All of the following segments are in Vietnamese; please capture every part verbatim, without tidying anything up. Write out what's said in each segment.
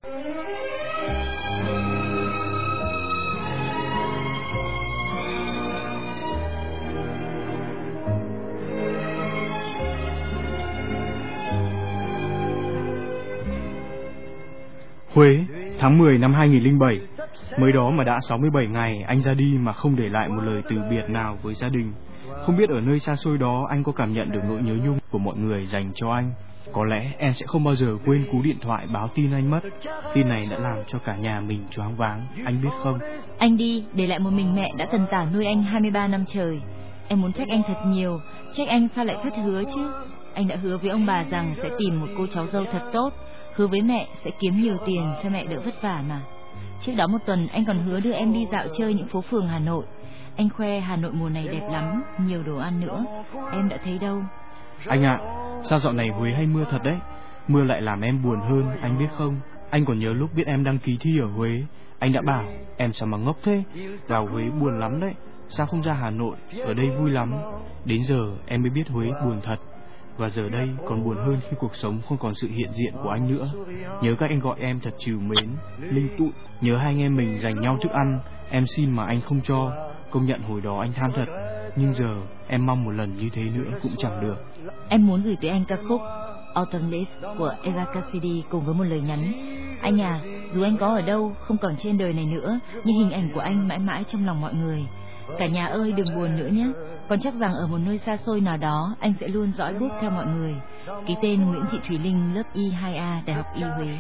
Huế, tháng mười năm hai nghìn lẻ bảy. Mới đó mà đã sáu mươi bảy ngày anh ra đi mà không để lại một lời từ biệt nào với gia đình. Không biết ở nơi xa xôi đó anh có cảm nhận được nỗi nhớ nhung của mọi người dành cho anh. Có lẽ em sẽ không bao giờ quên cú điện thoại báo tin anh mất. Tin này đã làm cho cả nhà mình choáng váng, anh biết không? Anh đi, để lại một mình mẹ đã tần tảo nuôi anh hai mươi ba năm trời. Em muốn trách anh thật nhiều, trách anh sao lại thất hứa chứ. Anh đã hứa với ông bà rằng sẽ tìm một cô cháu dâu thật tốt, hứa với mẹ sẽ kiếm nhiều tiền cho mẹ đỡ vất vả mà. Trước đó một tuần anh còn hứa đưa em đi dạo chơi những phố phường Hà Nội. Anh khoe Hà Nội mùa này đẹp lắm, nhiều đồ ăn nữa. Em đã thấy đâu. Anh ạ, à, sao dạo này Huế hay mưa thật đấy. Mưa lại làm em buồn hơn, anh biết không? Anh còn nhớ lúc biết em đăng ký thi ở Huế, anh đã bảo em sao mà ngốc thế, vào Huế buồn lắm đấy, sao không ra Hà Nội, ở đây vui lắm. Đến giờ em mới biết Huế buồn thật. Và giờ đây còn buồn hơn khi cuộc sống không còn sự hiện diện của anh nữa. Nhớ các anh gọi em thật trìu mến, linh tụi. Nhớ hai anh em mình dành nhau thức ăn, em xin mà anh không cho. Công nhận hồi đó anh tham thật, nhưng giờ em mong một lần như thế nữa cũng chẳng được. Em muốn gửi tới anh ca khúc Autumn Leaf của Eva Cassidy cùng với một lời nhắn. Anh à, dù anh có ở đâu, không còn trên đời này nữa, nhưng hình ảnh của anh mãi mãi trong lòng mọi người. Cả nhà ơi đừng buồn nữa nhé. Còn chắc rằng ở một nơi xa xôi nào đó anh sẽ luôn dõi bước theo mọi người. Ký tên Nguyễn Thị Thùy Linh, lớp Y hai A, Đại học Y Huế.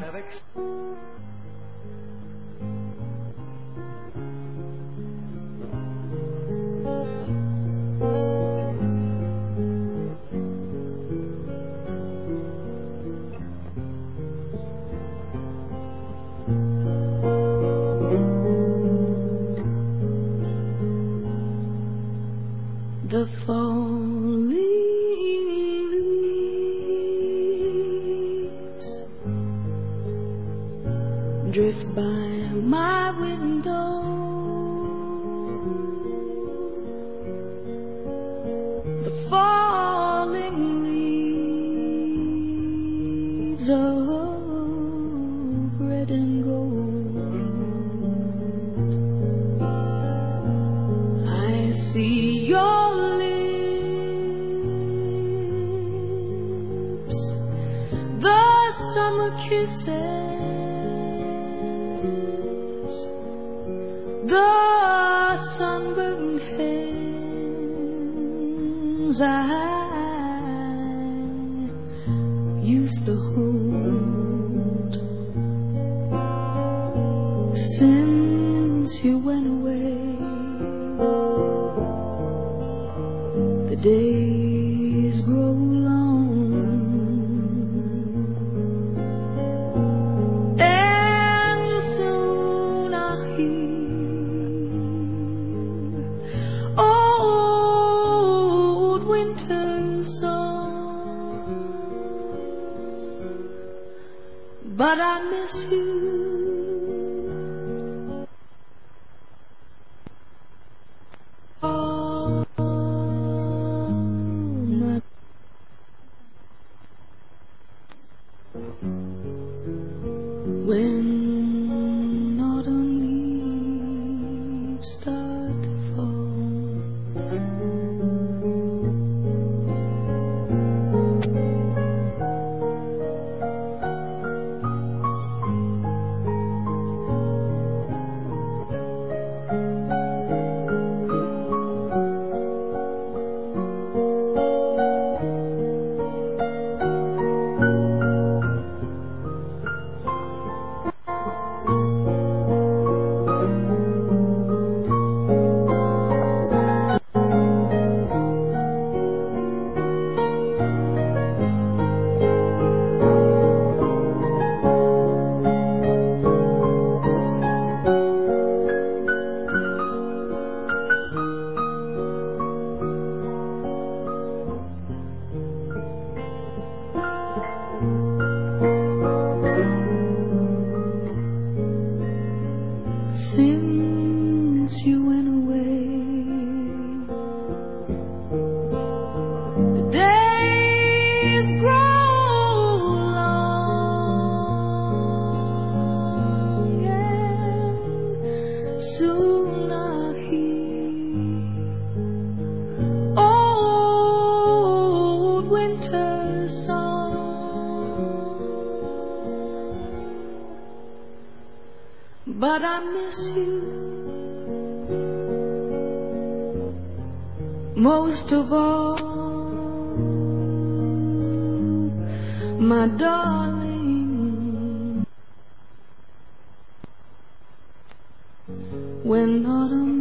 The falling leaves drift by my window. The falling leaves of red and gold. I see your kisses, the sunburned hands I used to hold. Since you went away, the days grow long. But I miss you. Oh, my. When autumn leaves start to fall, but I miss you most of all, my darling. When autumn